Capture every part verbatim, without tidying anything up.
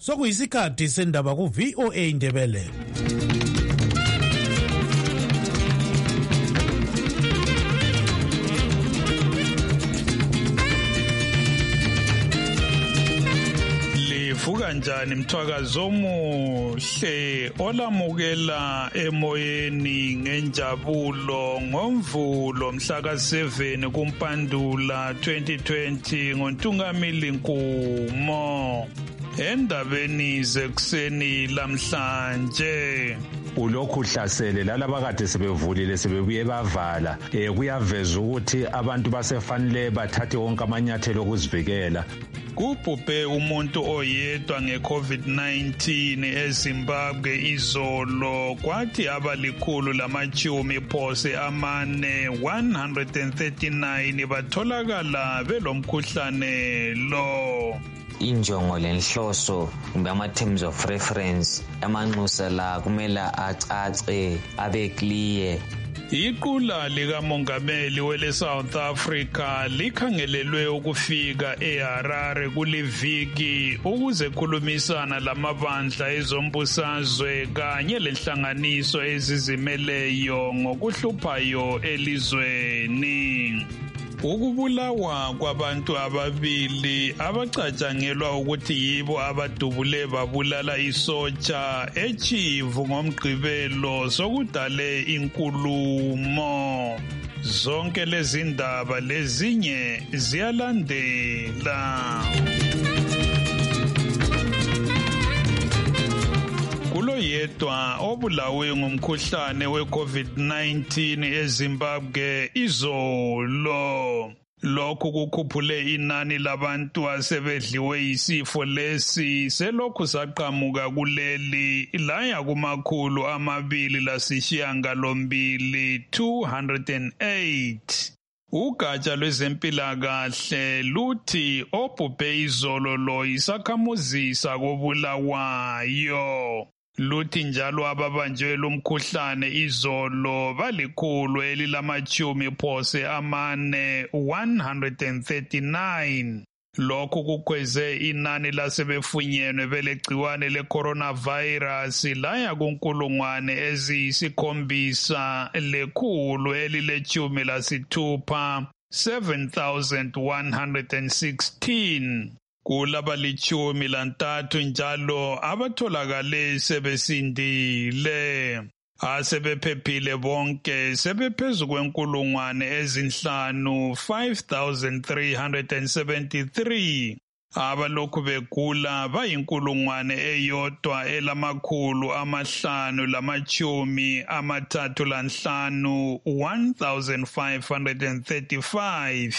sokuyisikhathi sendaba ku-V O A Indebele. Livuka njani mthwakazo omuhle olamukela emoyeni ngenjabulo ngomvulo mhla ka seven kuMpandula twenty twenty ngoNtungamili Nkumo. Endabeni zekuseni lamhlanje ulokhu hlasele lalaba kade sebevulile sebebuye bavala eh kuyaveza ukuthi abantu basefanele bathathe wonke amanyathelo okuzivikela. Kubhubhe umuntu oyedwa nge-COVID nineteen eZimbabwe izolo kwathi abalikhulu lamachumi phose amane one hundred thirty-nine batholakala belomkhuhlane lo. Injongo lenhloso kumbe ama terms of reference amanxusa la kumela acace abe clear. Iqula likamongameli wele South Africa likhangelelwe ukufika eHarare kuliviki ukuze khulumisana lamabandla ezombusazwe kanye lenhlanganiso ezizimeleyo ngokuhluphayo elizweni. Ukubulawa kwabantu ababili abacatshangelwa ukuthi yibo abadubule babulala isotsha eChivu ngomgqibelo sokudale inkulumo. Zonke lezi ndaba lezinye ziyalandela. Kulo yedwa obulawe ngumkhuhlane we-COVID nineteen eZimbabwe izolo. Lokhu kukhuphule inani labantu asebedliwe isifo lesi selokhu saqhamuka kuleli laya kumakhulu amabili lasishiyangalombili two hundred eight. Ugatsha lwezempilakahle luthi obhubhe izolo lo isakhamuzi sakobulawayo. Luthi njalo ababanjwe lumkhuhlane izolo balikhulu elilamachumi phose amane one hundred thirty-nine. Lokhu kukhweze inani lasebefunyenwe belegciwane le-coronavirus laya kunkulungwane eziyisikhombisa lekhulu elilechumi lasithupha seven thousand one hundred sixteen. Kulabalichumi lantathu njalo abatholakale sebesindile. Asebephephile bonke sebephezu kwenkulungwane ezinhlanu five thousand three hundred seventy-three. Abalokhu begula bayinkulungwane eyodwa elamakhulu amahlanu lamachumi amathathu lanhlanu one thousand five hundred thirty-five.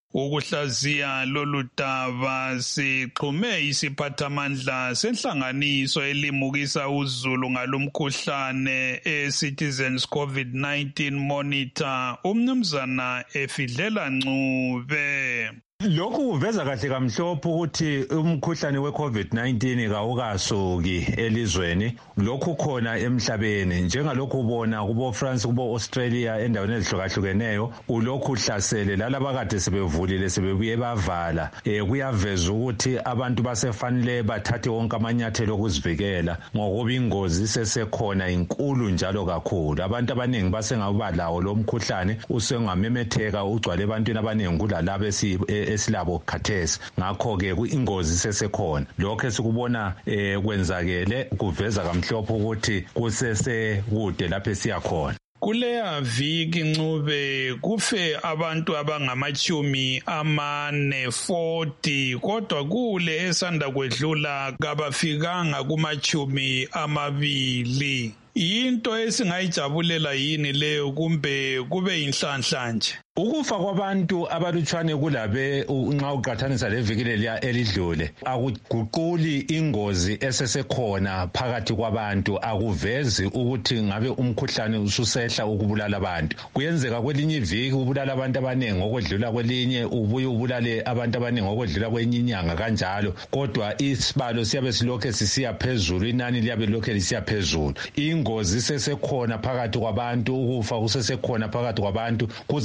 Ukuhlaziya lolu daba sixhume isiphathamandla senhlanganiso elimukisa uzulu ngalomkhuhlane e-Citizens COVID nineteen Monitor umnumzana Efidlela Ncube. Lokhu kuveza kahle kamhlophe ukuthi umkhuhlane we-COVID nineteen kawukasuki elizweni. Lokhu khona emhlabeni njengalokhu ubona kubo France kubo Australia endaweni ezihlukahlukeneyo ulokhu hlasele lalaba kade sebevulile sebebuye bavala. Eh kuyaveza ukuthi abantu basefanele bathathe wonke amanyathelo okuzivikela ngokuba ingozi sesekhona inkulu njalo kakhulu. Abantu abaningi basengabalawo lo mkhuhlane usengamemetheka ugcwale ebantwini abaningi kulalabo esi esilabo khathesi. Ngakho ke ingozi sesekhona. Lokho esikubona eh kwenzakele kuveza kamhlophe ukuthi kusese kude lapho esiya khona. Kuleya viki Ncube kufe abantu abangamachumi amane forty kodwa kule esanda kwedlula kabafikanga kumachumi amabili. Into esingayijabulela yini leyo kumbe kube inhlanhla nje? Ukufa kwabantu abalutshwane kulabe nxa uqathanisa leviki leliya elidlule akuguquli ingozi esesekhona phakathi kwabantu, akuvezi ukuthi ngabe umkhuhlane ususehla ukubulala abantu. Kuyenzeka kwelinye iviki ubulala abantu abaningi okwedlula kwelinye, ubuye ubulale abantu abaningi okwedlula kwenye inyanga kanjalo, kodwa isibalo siyabe silokhe sisiya phezulu, inani liyabe lokhe lisiya phezulu. Ingozi sesekhona phakathi kwabantu, ukufa kusesekhona phakathi kwabantu, kuzahluka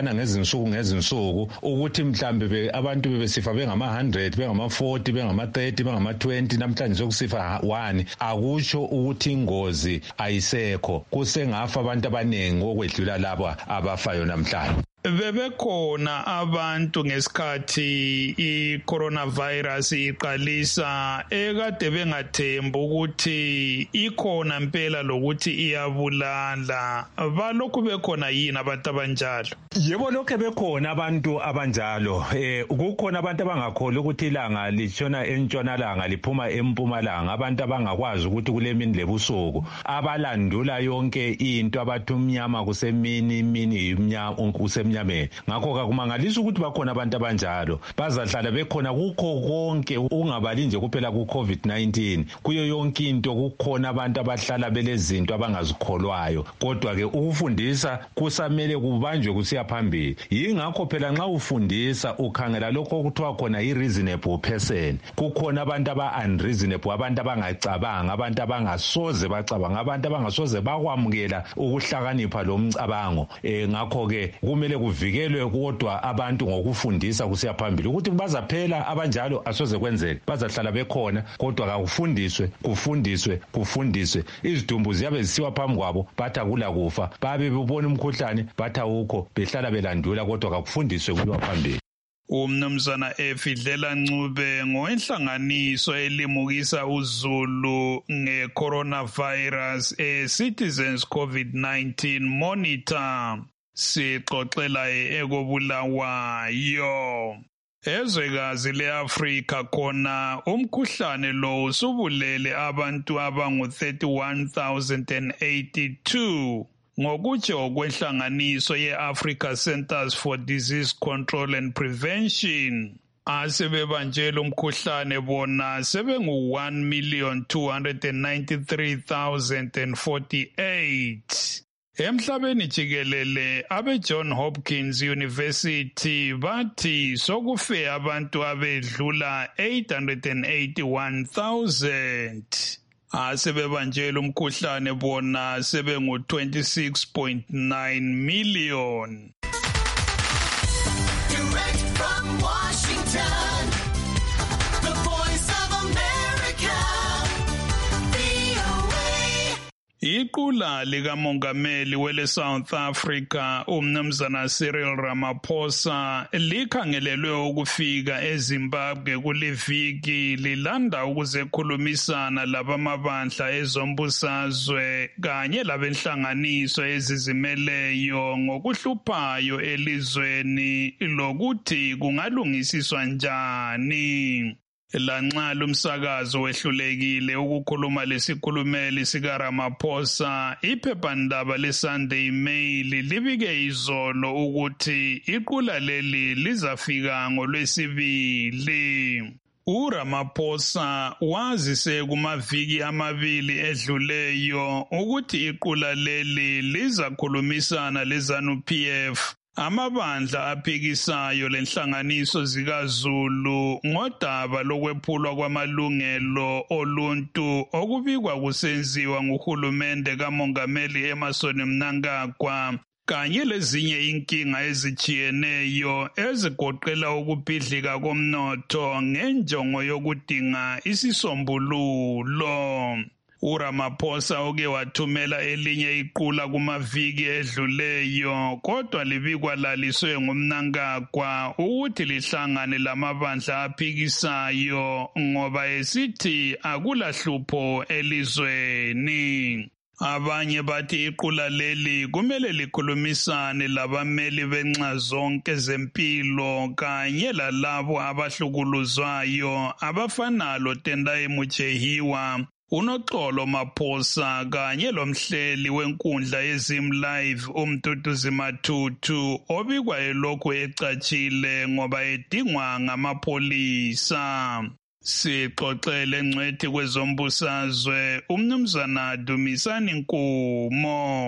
kwehlukana ngezinsuku ngezinsuku ukuthi mhlambe abantu bebesifa bengama one hundred bengama forty bengama thirty bengama twenty namhlanje sokusifa one akusho ukuthi ingozi ayisekho kusengafa abantu abanengi okwedlula labo abafayo namhlanje. Bebekhona abantu ngesikhathi i-coronavirus iqalisa ekade bengathembi ukuthi ikhona impela lokuthi iyabulala. Balokhu bekhona yini abantu abanjalo? Yebo, lokho bekhona abantu abanjalo. Eh kukhona abantu abangakholwa ukuthi ilanga litshona entshonalanga liphuma empumalanga, abantu abangakwazi ukuthi kulemini lebusuku, abalandula yonke into abathi umnyama kusemini, imini imnyama kusemini. Ngakho kakumangalisa ukuthi bakhona abantu abanjalo bazahlala bekhona kukho konke, ungabali nje kuphela ku COVID nineteen, kuyo yonke into kukhona abantu abahlala belezinto abangazikholwayo, kodwa ke ukufundisa kusamele kubanjwe kusiya phambili. Yingakho phela nxa ufundisa ukhangela lokho okuthiwa khona i-reasonable person. Kukhona abantu aba-unreasonable, abantu abangacabanga, abantu abangasoze bacabanga, abantu abangasoze bakwamukela ukuhlakanipha lo mcabango. Eh ngakho ke kumele kuvikelwe kodwa abantu ngokufundisa kusiya phambili ukuthi bazaphela abanjalo asoze kwenzeke, bazahlala bekhona kodwa kakufundiswe kufundiswe kufundiswe. Izidumbu ziyabe zisiwa phambi kwabo bathi akula kufa, babe bebona umkhuhlane bathi awukho, behlala belandula kodwa kakufundiswe kuyiwa phambili. Umnumzana Efidlela Ncube ngowenhlanganiso elimukisa uzulu nge-coronavirus e-Citizens COVID nineteen Monitor. Sixoxela ekobulawayo. Ezwekazi le-Afrika khona umkhuhlane lo usubulele abantu abangu thirty-one thousand eighty-two. Ngokutsho kwenhlanganiso ye-Africa Centers for Disease Control and Prevention, asebebanjela umkhuhlane bona sebengu one million two hundred ninety-three thousand forty-eight. Emhlabeni jikelele abe John Hopkins University bathi sokufe abantu abedlula eight hundred eighty-one thousand. Asebebanjela umkhuhlane bona sebengu twenty-six point nine million. Direct from Washington, the Voice of America, V O A. Iqula likamongameli wele South Africa umnumzana Cyril Ramaphosa likhangelelwe ukufika eZimbabwe kuleviki lilanda ukuzekhulumisana labamabandla ezombusazwe kanye labenhlanganiso ezizimeleyo ngokuhluphayo elizweni lokuthi kungalungisiswa njani. Lanxa lumsakazo wehlulekile ukukhuluma lesikhulumeli sika Ramaphosa, iphephandaba leSunday Mail libike izolo ukuthi iqula leli lizafika ngoLwesibili. uRamaphosa wazise kumaviki amabili edluleyo ukuthi iqula leli lizakhulumisana leZANU-P F, amabandla aphikisayo lenhlanganiso zikaZulu ngodaba lokwephulwa kwamalungelo oluntu okubikwa kusenziwa nguhulumende kamongameli Emmerson Mnangagwa, kanye lezinye inkinga ezijiyeneyo ezigoqela ukubhidlika komnotho ngenjongo yokudinga isisombululo. uRamaphosa oke wathumela elinye iqula kumaviki edluleyo, kodwa libikwa laliswe nguMnangagwa ukuthi lihlangane lamabandla aphikisayo ngoba esithi akulahlupho elizweni. Abanye bathi iqula leli kumele likhulumisane labameli benxa zonke zempilo kanye lalabo abahlukuluzwayo abafana loTendai Muchehiwa, uNoxolo Maphosa kanye lomhleli wenkundla yeZimLive uMduduzi Mathuthu obikwa elokhu ecatshile ngoba edingwa ngamapholisa. Sixoxele ngcwethi kwezombusazwe umnumzana Dumisani Nkumo.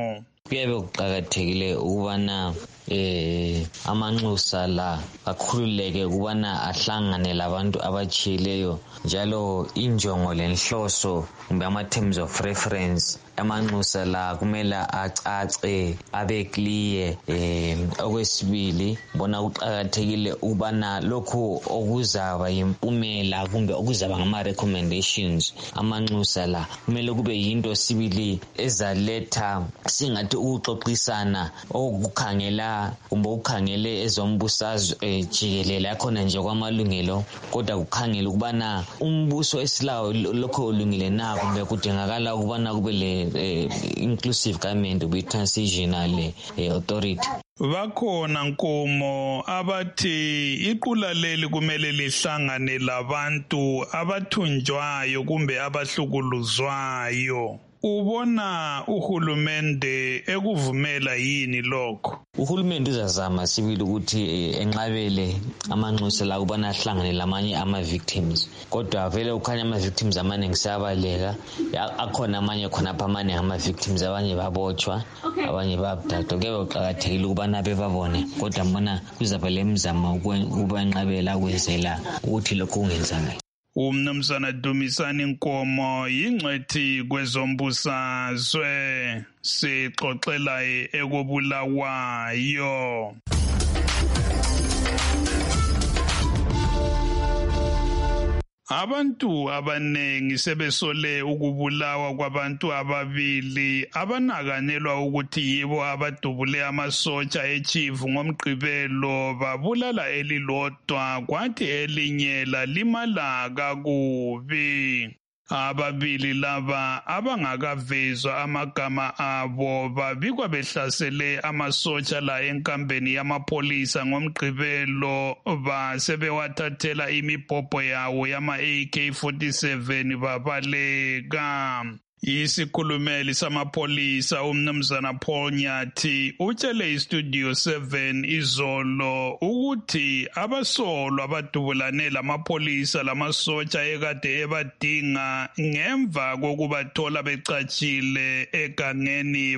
kuyabe kuqakathekile ukubana eh amanxusa la akhululeke ukubana ahlangane labantu abachileyo njalo injongo lenhloso kumbe ama terms of reference amanxusa la kumele acace abe clear. eh okwesibili bona kuqakathekile ukubana lokho okuzaba yimpumela kumbe okuzaba ngama recommendations amanxusa la kumele kube yinto sibili ezaletha singathi ukuxoxisana okukhangela kumbe ukhangele ezombusazwe jikelele yakhona nje kwamalungelo kodwa kukhangela ukubana umbuso esilawo lokho ulungile na kumbe kudingakala ukubana kube le inclusive government kube transitional authority. Bakhona Nkomo abathi iqula leli kumele lihlangane labantu abathunjwayo kumbe abahlukuluzwayo. Ubona uhulumende ekuvumela yini lokho? Uhulumende uzazama sibili ukuthi enqabele amanxusa la kubana ahlangane lamanye ama victims. Kodwa vele ukhanya ama victims amaningi sabaleka. Akhona amanye khona pha amanye ama victims abanye babotshwa, abanye babudadwa. Kube uqakathekile ukubana bebabone. Kodwa mbona kuzaba lemizamo ukubanqabela kwenzela ukuthi lokho kungenzakala. Umnumzana Dumisani Nkomo yingcwethi kwezombusazwe sixoxela ekobulawayo. Abantu abanengi sebesole ukubulawa kwabantu ababili abanakanelwa ukuthi yibo abadubule amasotsha echief ngomgqibelo babulala elilodwa kwathi elinye lalimala kakubi. Ababili laba abangakavezwa amagama abo babikwa behlasele amasotsha la enkambeni yamapolisa ngomgqibelo basebewathathela imibhobho yawo yama A K forty-seven babaleka. Isikhulumeli samapolisa umnumzana Paul Nyathi utshele iStudio seven izolo ukuthi abasolwa abadubulane lamapolisa lamasotsha ekade ebadinga ngemva kokubathola becatshile egangeni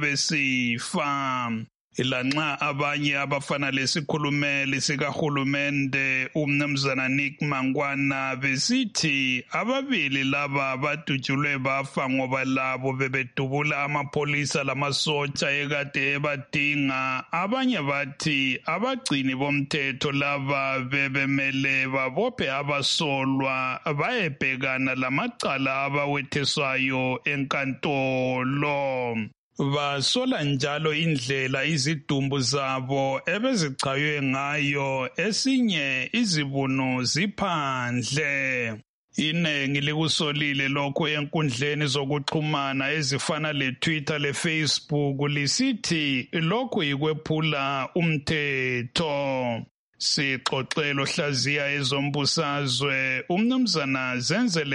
basebesifa. Ilanxa abanye abafana lesikhulumeli sikahulumende umnumzana Nick Mangwana besithi ababili laba badutshulwe bafa ngoba labo bebedubula amapolisa lamasotsha ekade ebadinga. Abanye bathi abagcini bomthetho laba bebemele babophe abasolwa bayebhekana lamacala abawetheswayo enkantolo. Basola njalo indlela izidumbu zabo ebezichaywe ngayo esinye izibunu ziphandle. Inengi likusolile lokho enkundleni zokuxhumana ezifana le-Twitter le-Facebook lisithi lokho yikwephula umthetho. Sixoxelo hlaziya ezombusazwe umnumzana Zenzele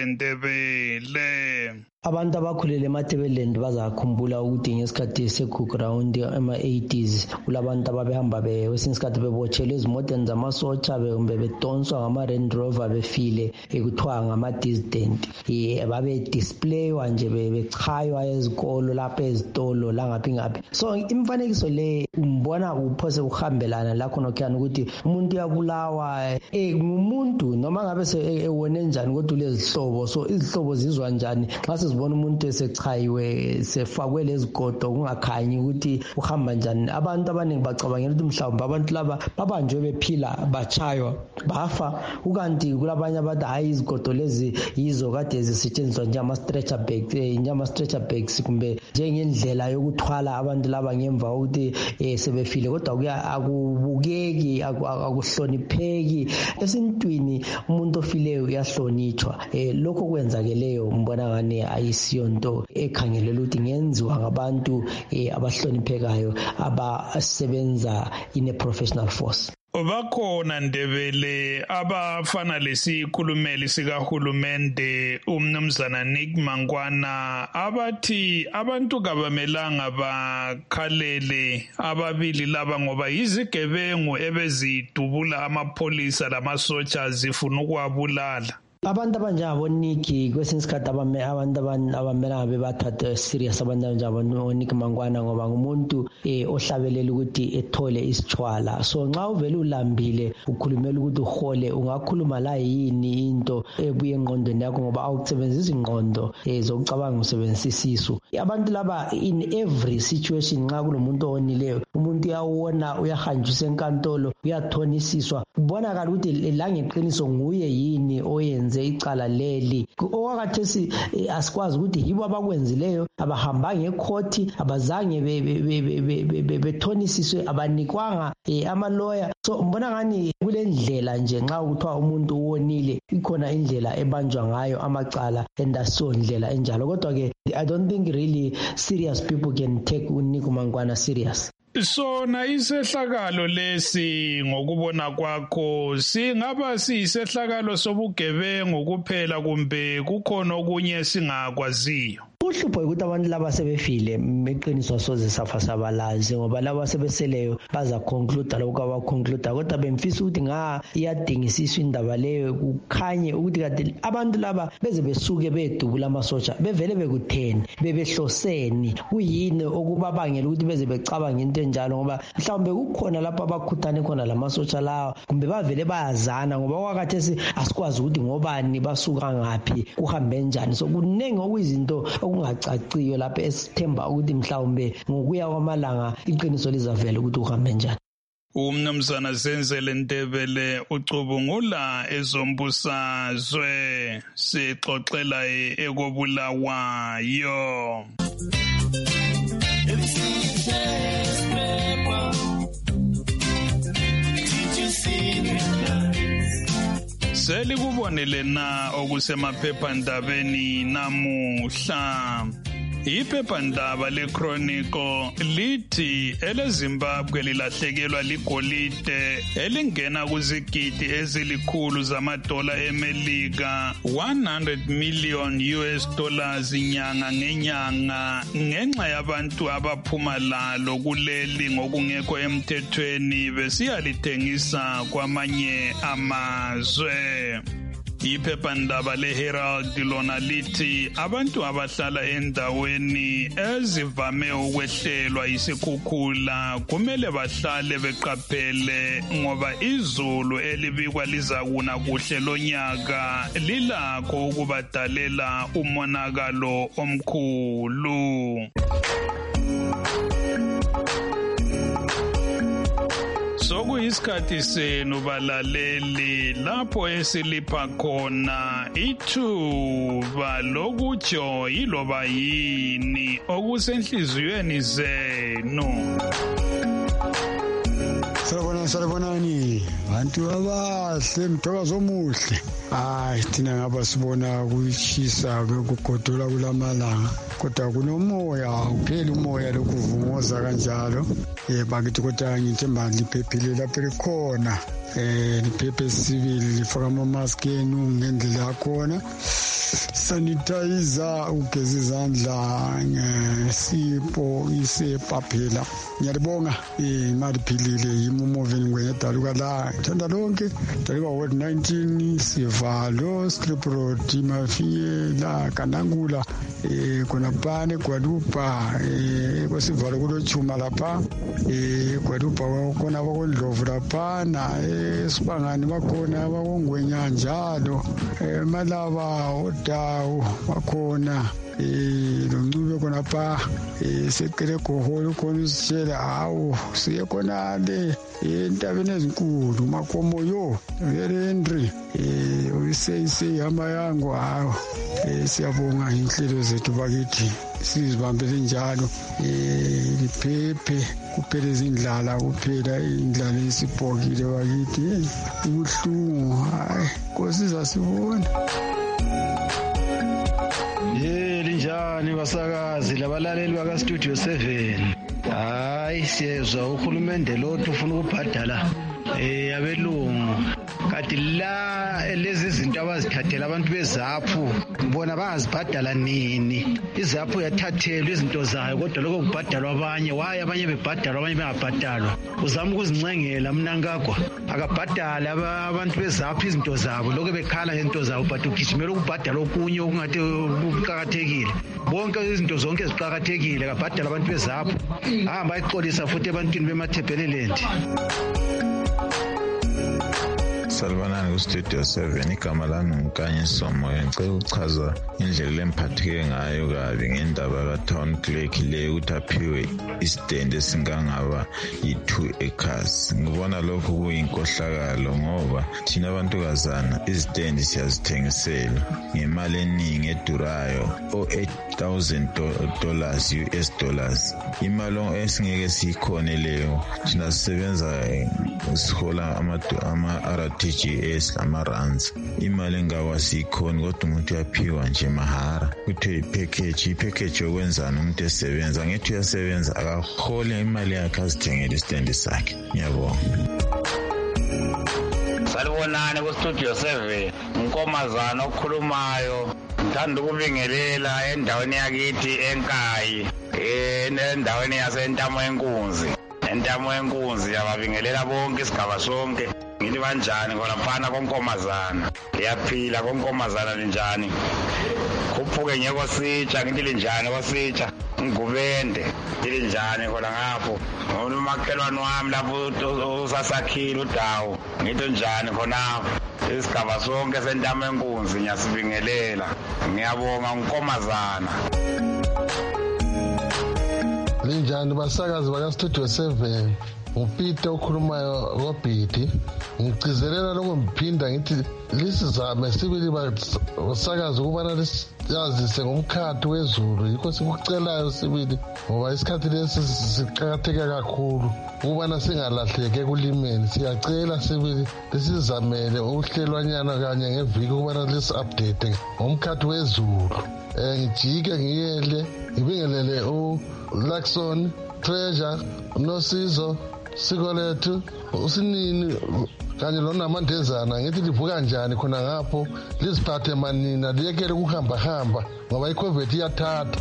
Ndebele. Abantu abakhulele eMatabeleland bazakhumbula ukuthi ngesikhathi se-cook round ema-eighties kulabantu ababehamba kwesinye isikhathi bebotshelwe ezimoteni zamasotsha kumbe bedonswa ngama-Land Rover befile ekuthiwa ngama-dissident. Babedispleywa nje bechaywa ezikolo lapha ezitolo langaphi ngaphi. So imifanekiso le umbona uphose uhambelana lakho nokhiyana ukuthi umuntu uyabulawa ngumuntu noma ngabe ewone njani kodwa lezihlobo. So izihlobo zizwa njani xa sezibona umuntu esechayiwe sefakwe lezigodo kungakhanyi ukuthi uhamba njani. Abantu abaningi bacabangela ukuthi mhlawumbe abantu laba babanjwe bephila bachaywa bafa, ukanti kulabanye abathi hayi izigodo lezi yizo kade zisetshenziswa njengama-stretcher bags njengama-stretcher bags kumbe njengendlela yokuthwala abantu laba ngemva ukuthi sebefile. Kodwa akubukeki akuhlonipheki. Esintwini umuntu ofileyo uyahlonitshwa. Lokho kwenzakeleyo mbona ngani ayisiyo nto ekhangelela ukuthi ngenziwa ngabantu abahloniphekayo abasebenza in a professional force. Bakhona Ndebele abafana lesikhulumeli sikahulumende umnumzana Nick Mangwana abathi abantu kabamelanga bakhalele ababili laba ngoba izigebengu ebezidubula amapolisa lamasotsha zifuna ukwabulala. abantu abanjengabo Nick kwesinye isikhathi abame abantu abamela bebathathe serious abantu abanjengabo Nick Mangwana ngoba ngumuntu eh, ohlabelela ukuthi ethole isitshwala. So nxa uvele ulambile ukhulumela ukuthi uhole ungakhuluma la yini into ebuye engqondweni yakho ngoba awukusebenzisa ingqondo eh, zokucabanga usebenzisa isisu. Abantu laba in every situation nxa kulomuntu onileyo umuntu uyawona uyahanjiswa enkantolo uyathonisiswa kubonakala ukuthi la ngeqiniso nguye yini oyenze icala leli. Okwakhathesi eh, asikwazi ukuthi yibo abakwenzileyo abahamba ngekhoti abazange bethonisiswe abanikwanga eh, amaloya. So mbona ngani kule ndlela nje nxa kuthiwa umuntu uwonile ikhona indlela ebanjwa ngayo amacala endaso ndlela enjalo. Kodwa ke I don't think really serious people can take uNick Mangwana serious. Sona isehlakalo lesi ngokubona kwakho singaba siyisehlakalo sobugebengu kuphela kumbe kukhona okunye singakwaziyo? Uhlupho ukuthi abantu laba sebefile eqiniso soze safa sabalazi ngoba laba sebeseleyo baza conclude lokho abaconclude kodwa bemfisa ukuthi nga iyadingisiswa indaba leyo kukhanye ukuthi kade abantu laba beze besuke bedubula amasotsha bevele bekutheni bebehloseni kuyini okubabangela ukuthi beze becabanga into enjalo ngoba mhlawumbe kukhona lapha abakhuthane khona lamasotsha lawa kumbe bavele bayazana ngoba kwakhathesi asikwazi ukuthi ngobani basuka ngaphi kuhambe njani. So kunengi okuyizinto okungacaciyo lapha esithemba ukuthi mhlawumbe ngokuya kwamalanga iqiniso lizavela ukuthi uhambe njani. Umnumzana Zenzele Ndebele ucubungula ezombusazwe sixoxela ekobulawayo. Selikubonele na okusemaphephandabeni namuhla. Iphephandaba leChronicle lithi eleZimbabwe lilahlekelwa ligolide elingena kuzigidi ezilikhulu zamadola eMelika one hundred million U S dollars inyanga ngenyanga ngenxa yabantu abaphuma lalo kuleli ngokungekho emthethweni besiyalithengisa kwamanye amazwe. Iphephandaba leHerald lona lithi abantu abahlala endaweni ezivame ukwehlelwa isikhukhula kumele bahlale beqaphele ngoba izulu elibikwa lizakuna kuhle lonyaka lilakho ukubadalela umonakalo omkhulu. Sokuyisikhathi senu balaleli lapho esilipha khona ithuba lokutsho yiloba yini okusenhliziyweni zenu. Salibona salibonani bantu abahle mthokozo omuhle. Hayi thina ngaba sibona kuchisa kugodola kulamalanga kodwa kunomoya uphela umoya lokuvungoza kanjalo. Eh bakithi kodwa ngithemba liphephile lapha likhona. Eh liphephe sibili lifaka ama mask enu ngendlela yakhona. Sanitizer ugeza izandla ngesipho isepa phela. Ngiyabonga imali philile yimumoveni ngwedala la thanda lonke dalika COVID nineteen sivalo strip road mafiye la kanangula eh kona pane kwadupa eh kwasivalo kulochuma lapha eh kwadupa kona bakondlovu lapha na eh sibangani bakhona bakongwenya njalo eh malaba odawu bakhona eh loncube kona pa eh sekele koholo khona usitshela hawo siye khona le entabeni ezinkulu makomo yo very Henry eh uyiseyise hamba yangu hawo eh siyabonga inhlelo zethu bakithi sizibambele njalo eh liphephe kuphela izindlala kuphela indlala isibhokile bakithi ubuhlungu hayi nkosiza sibona. Yeli njani basakazi labalaleli baka Studio seven. Hayi siyezwa uhulumende lothu ufuna ukubhadala eh abelungu kade but la lezi zinto abazithathela abantu bezaphu bona bazibhadala nini izaphu yathathelwa izinto zayo kodwa lokho kubhadalwa abanye waye abanye bebhadalwa abanye bengabhadalwa uzama ukuzincengela mna ngakwa akabhadala abantu bezaphu izinto zabo lokho bekhala ngento zabo but ugijimela ukubhadala okunye okungathi kuqhakathekile bonke izinto zonke eziqhakathekile akabhadala abantu bezaphu ahamba ayixolisa futhi ebantwini bemathebheleland. Salvanani ku-Studio seven igama lami ngumkanye Somoya ngicela ukuchaza indlela emphatheke ngayo kabi ngendaba ka-town clerk le ukuthi aphiwe istand esingangaba yi-two acres. Ngibona lokho kuyinkohlakalo ngoba thina abantukazana izistendi siyazithengisela ngemali eningi edurayo o-eight thousand dollars U S dollars. Imali esingeke siyikhone leyo thina sisebenza sihola ama-R T G S lama-runs imali engawasikhoni kodwa umuntu uyaphiwa nje mahara kuthiwe ipackage ipackage yokwenzana umuntu esebenza ngethi uyasebenza akahole imali yakhe azithengele isitendi sakhe. Ngiyabonga. Salibonani ku-Studio seven unkomazana okhulumayo ngithanda ukubingelela endaweni yakithi eNkayi endaweni yasentamo yenkunzi entamo yenkunzi yababingelela bonke isigaba sonke ngithi banjani khona konkomazana liyaphila konkomazana linjani khuphuke ngeke sitsha ngithi linjani kwasitsha ngubende linjani khona ngapho umakhelwane wami lapho usasakhile udawu ngithi njani khonapho isigaba sonke sentamo yenkunzi ngiyasibingelela ngiyabonga unkomazana. Linjani basakazi baka-Studio seven uPeter okhulumayo koBhidi ngicizelela lokho ngiphinda ngithi lisizame sibili basakazi ukubana yazise ngomkhathi wezulu yikho sikucelayo sibili ngoba isikhathi lesi siqhakatheke kakhulu ukubana singalahleke ekulimeni. Siyacela sibili lisizamele uhlelwanyana kanye ngeviki ukubana lisi-update ngomkhathi wezulu. Um ngijike ngiyele ngibingelele uLaxon Treasure Nosizo Sikolethu uSinini kanye lonamandezana ngithi livuka kanjani khona ngapho liziphathe manina liyekele ukuhamba hamba ngoba iCovid iyathatha.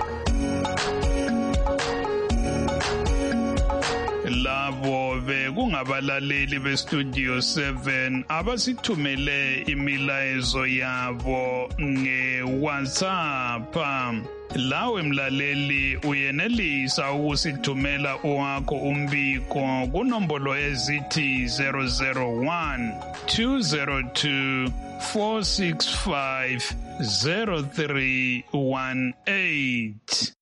Labo bekungabalaleli beStudio seven abasithumele imilayezo yabo ngeWhatsApp. Lawe mlaleli uyenelisa ukusithumela owakho umbiko kunombolo ezithi zero zero one two zero two four six five zero three one eight.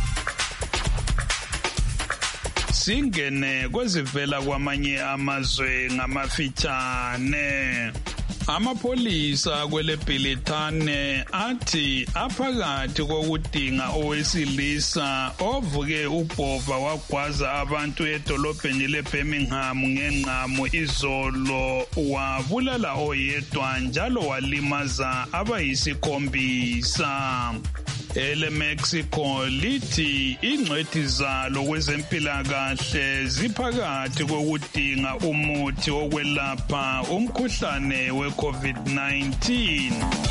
Singene kwezivela kwamanye amazwe ngamafitshane. Amapolisa kwele Bhilithane athi aphakathi kokudinga owesilisa ovuke ubhova wagwaza abantu edolobheni leBirmingham ngenqamu izolo wabulala oyedwa njalo walimaza abayisikhombisa. Ele Mexico lithi ingcwethi zalo kwezempilakahle ziphakathi kokudinga umuthi wokwelapha umkhuhlane we-COVID nineteen.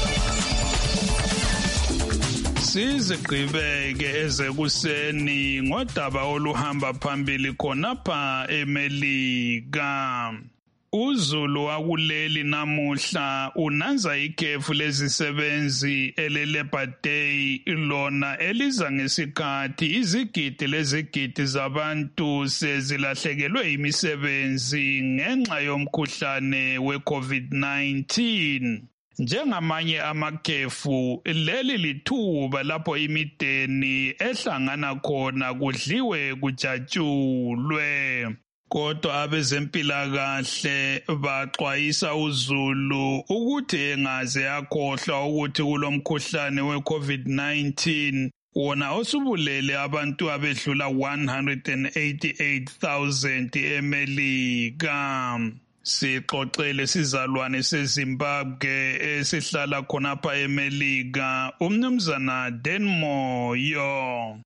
Sizigqibeke ezekuseni ngodaba oluhamba phambili khonapha eMelika. Uzulu wakuleli namuhla unanza ikhefu lezisebenzi ele-Labor Day lona eliza ngesikhathi izigidi lezigidi zabantu sezilahlekelwe imisebenzi ngenxa yomkhuhlane we-COVID nineteen. Njengamanye amakhefu leli lithuba lapho imideni ehlangana khona kudliwe kujatshulwe. Kodwa abezempilakahle baxwayisa uzulu ukuthi engaze akhohlwa ukuthi kulomkhuhlane we-COVID nineteen wona osubulele abantu abedlula one hundred eighty-eight thousand eMelika. Sixoxele sizalwane seZimbabwe esihlala khonapha eMelika umnumzana Denmoyo.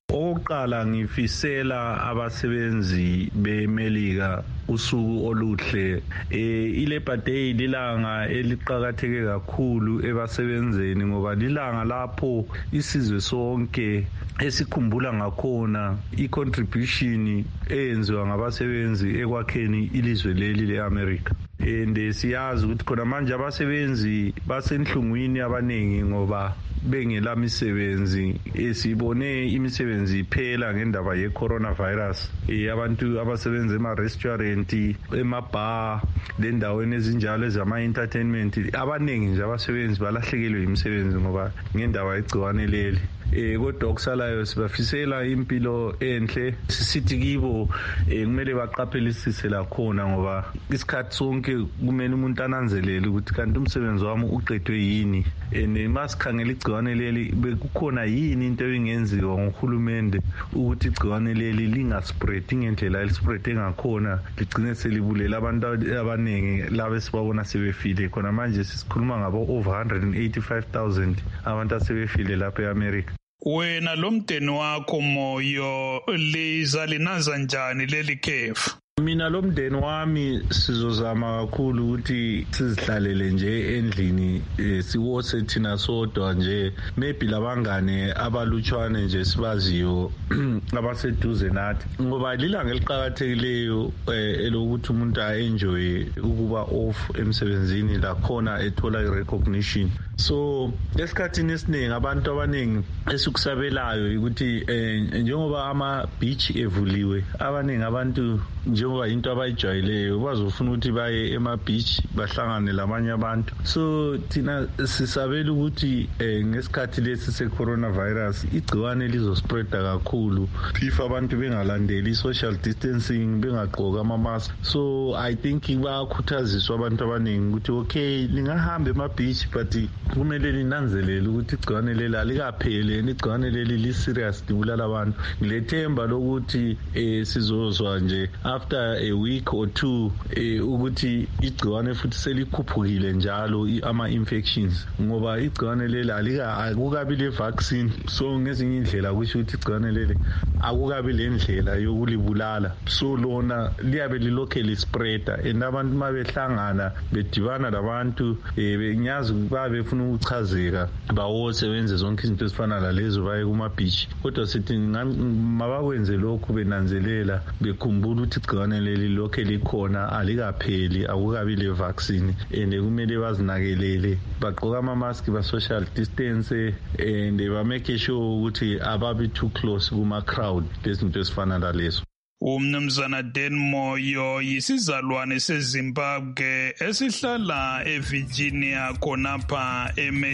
Oqala ngifisela abasebenzi beMelika usuku oluhle. Eh iLabor Day lilanga eliqhakatheke kakhulu ebasebenzeni ngoba lilanga lapho isizwe sonke esikhumbula ngakhona icontribution eyenziwa ngabasebenzi ekwakheni ilizwe leli leAmerica. And siyazi ukuthi khona manje abasebenzi basenhlungwini abaningi ngoba bengela misebenzi. Esibone imisebenzi iphela ngendaba ye coronavirus. Eh abantu abasebenza ema restaurant, ema bar, lendaweni ezinjalo ezama entertainment, abaningi nje abasebenzi balahlekelwe imisebenzi ngoba ngendaba yegciwane leli. Eh kodwa okusalayo sibafisela impilo enhle. Sisithi kibo kumele baqaphelisise la khona ngoba isikhathi sonke kumele umuntu ananzelele ukuthi kanti umsebenzi wami uqedwe yini. And masikhangela igciwane leli bekukhona yini into engenziwa ngohulumende ukuthi igciwane leli lingaspread ngendlela elispread ngakhona ligcine selibulela abantu abaningi laba esibabona sebefile. Khona manje sisikhuluma ngabo over one hundred eighty-five thousand abantu asebefile lapha eAmerica. Wena lomdeni wakho Moyo liza linaza njani leli khefu? Mina lomdeni wami sizozama kakhulu ukuthi sizihlalele nje endlini, siwose thina sodwa nje, maybe labangane abalutshwane nje sibaziyo abaseduze nathi ngoba lilanga eliqhakathekileyo elokuthi umuntu a-enjoy ukuba off emsebenzini la khona ethola i-recognition. So esikhathini esiningi abantu abaningi esikusabelayo ukuthi njengoba ama-beach evuliwe, abaningi abantu njengoba into abayijwayeleyo bazofuna ukuthi baye ema-beach bahlangane labanye abantu. So thina sisabela ukuthi ngesikhathi lesi se-coronavirus igciwane lizospreada kakhulu if abantu bengalandeli i-social distancing, bengagqoka ama-mask. So I think bayakhuthaziswa abantu abaningi ukuthi okay lingahamba ema-beach but kumele linanzelele ukuthi igciwane leli alikapheli, igciwane leli li-serious libulala abantu. Ngilethemba lokuthi sizozwa nje after a week or two ukuthi igciwane futhi selikhuphukile njalo ama-infections ngoba igciwane leli akukabi le-vaccine. So ngezinye indlela kusho ukuthi igciwane leli akukabi le ndlela yokulibulala. So lona liyabe lilokhe lispreada and abantu uma behlangana bedibana labantu ngiyazi babe funa ukuchazeka bawose benze zonke izinto ezifana lalezo baye kuma-beach. Kodwa sithi mabakwenze lokhu benanzelela bekhumbula ukuthi igciwane leli lokhe likhona alikapheli, akukabi le-vaccine and kumele bazinakelele bagqoka ama-mask, ba-social distance and bamake sure ukuthi ababi too close kuma-crowd lezinto ezifana lalezo. Umnumzana Dan Moyo yisizalwane seZimbabwe esihlala eVirginia khonapha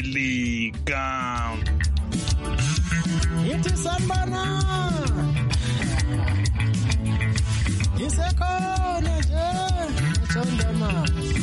eMelika. Ithi sanbana isekhona nje sonda manje.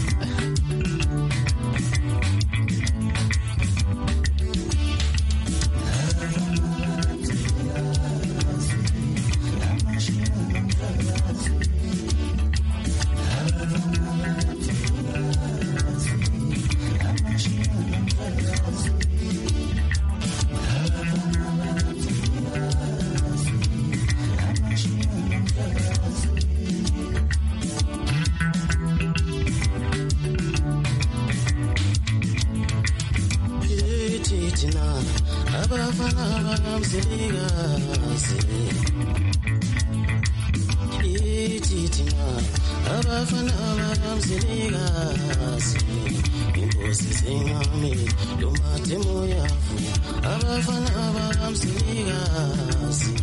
Abafana bamzilikazi ithithina abafana bamzilikazi inkosi zengame lomathe moyavu abafana bamzilikazi.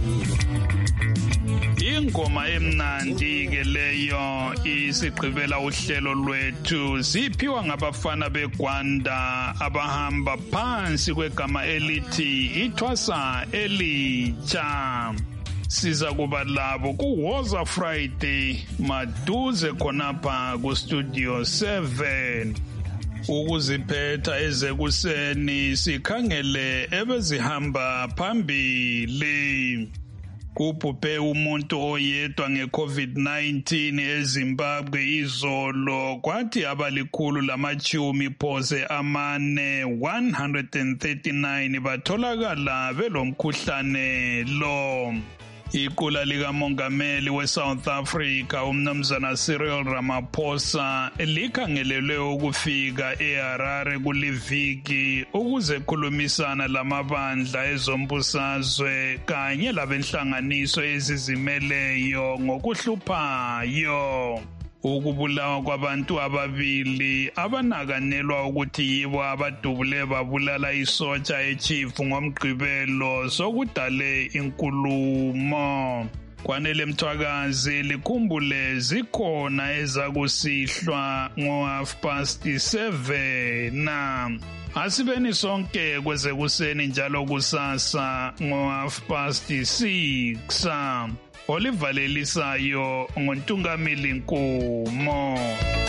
Ingoma emnandi ke leyo isigqibela uhlelo lwethu, siphiwa ngabafana beGwanda abahamba phansi kwegama elithi ithwasa elitsha. Siza kuba labo kuWoza Friday maduze khonapha kuStudio seven. Ukuziphetha ezekuseni sikhangele ebezihamba phambili. Kubhubhe umuntu oyedwa nge-COVID nineteen eZimbabwe izolo kwathi abalikhulu lamachumi phose amane one hundred thirty-nine batholakala belomkhuhlane lo. Iqula likamongameli we-South Africa umnumzana Cyril Ramaphosa likhangelelwe ukufika eHarare kuliviki ukuze khulumisana lamabandla ezombusazwe kanye labenhlanganiso ezizimeleyo ngokuhluphayo. Ukubulawa kwabantu ababili abanakanelwa ukuthi yibo abadubule babulala isotsha echief ngomgqibelo sokudale inkulumo. Kwanele Mthwakazi likhumbule zikhona ezakusihlwa ngo half past seven na asibeni sonke kweze kuseni njalo kusasa ngo half past six. Olivalelisayo ngontungamili Nkumo.